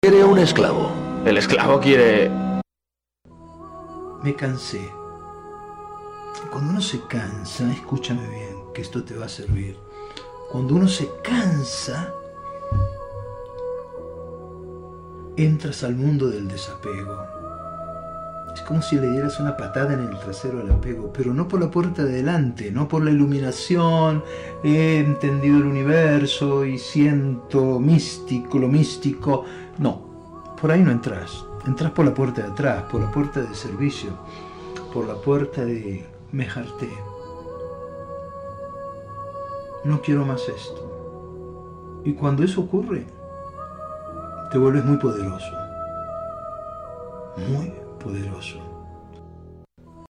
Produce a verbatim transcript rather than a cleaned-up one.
Quiere un esclavo. El esclavo quiere... Me cansé. Cuando uno se cansa, escúchame bien, que esto te va a servir. Cuando uno se cansa, entras al mundo del desapego. Es como si le dieras una patada en el trasero al apego, pero no por la puerta de delante, no por la iluminación, he entendido el universo y siento místico, lo místico. No, por ahí no entras. Entras por la puerta de atrás, por la puerta de servicio, por la puerta de me harté. No quiero más esto. Y cuando eso ocurre, te vuelves muy poderoso. Muy poderoso.